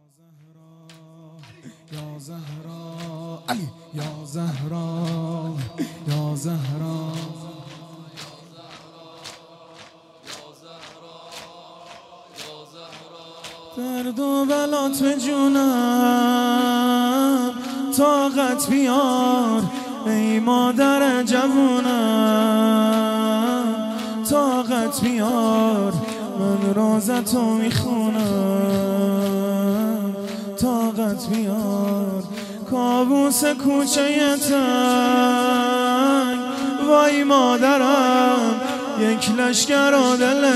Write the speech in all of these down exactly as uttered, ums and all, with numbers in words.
یا زهرا علی یا زهرا یا زهرا درد و بلات به جونم طاقت بیار ای مادر جوونم طاقت بیار من رازتو میخونم طاقت بیار کابوس کوچه تنگ وای مادرم یک لشکر و دل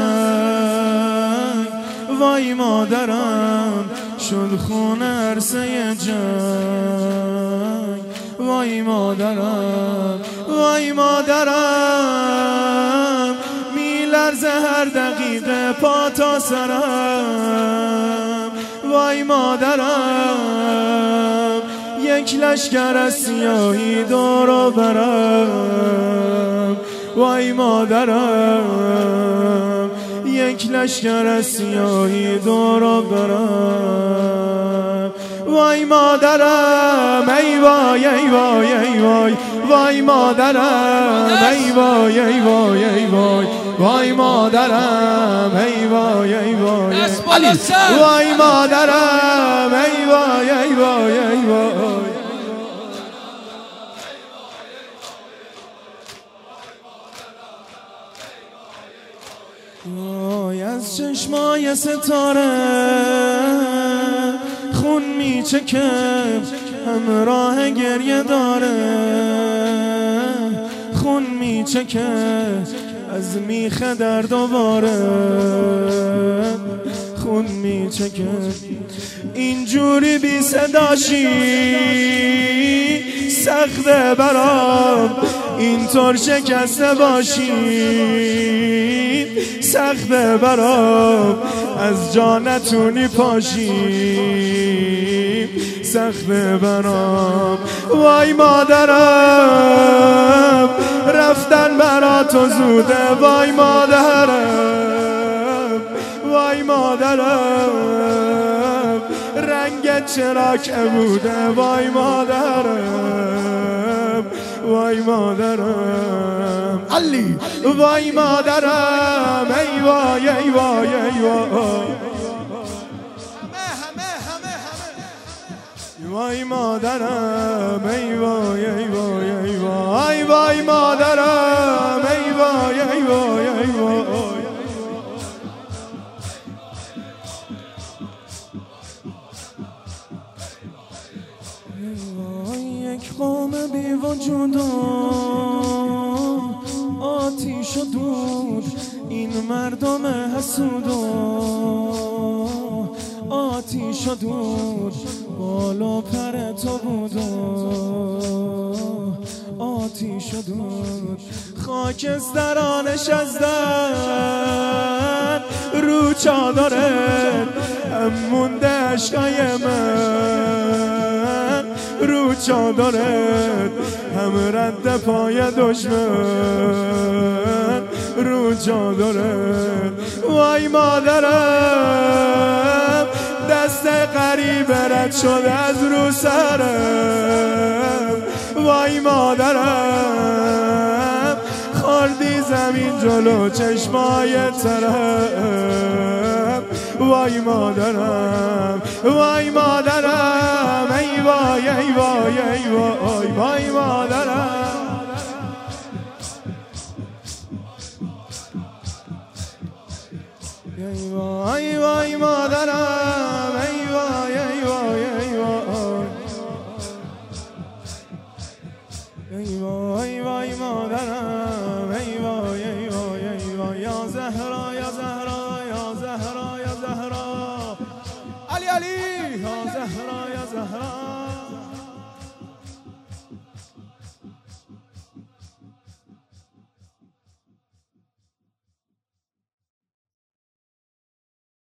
سنگ وای مادرم شد خون عرصه جنگ وای مادرم وای مادرم میلرزه هر دقیقه پا تا سرم وای مادرم یک لشکر از سیاهی دور و برم وای مادرم یک لشکر از سیاهی دور و برم وای مادرم ای وای ای وای ای وای وای مادرم ای وای ای وای ای وای وای مادرم ای وای ای وای وای مادرم ای وای ای وای ای وای وای از چشمای ستاره خون میچکه همراه گریه داره خون میچکه از میخه در دوباره خون میچکه اینجوری بی صداشی سخته برام اینطور شکسته باشی سخته برام از جا نتونی پاشی سخته برام وای مادرم رفتن برا تو زوده وای مادرم وای مادرم رنگت چرا که بوده وای مادرم وای مادرم علی وای مادرم ای وای ای وای ای وای وای مادرم ای وای ای وای ای وای وای مادرم ای وای ای وای ای وای یک قوم بی وجود آتیش و دود این مردم حسود آتیش و دود بالا پر تو بود آتیش و دود خاکستران نشستن رو چادرت هم مونده عشقای من رو چادرت هم رد پای دشمن رو چادرت وای مادرم دست غریب رد شده از رو سرم وای مادرم خوردی زمین جلو چشمای ترم وای مادرم وای مادرم ای وای ای وای ای وای وای مادرم ای وای وای مادرم ای وای ای وای ای وای ای وای وای مادرم ای وای ای وای ای وای یا زهرا یا زهرا یا زهرا یا زهرا علی علی یا زهرا یا زهرا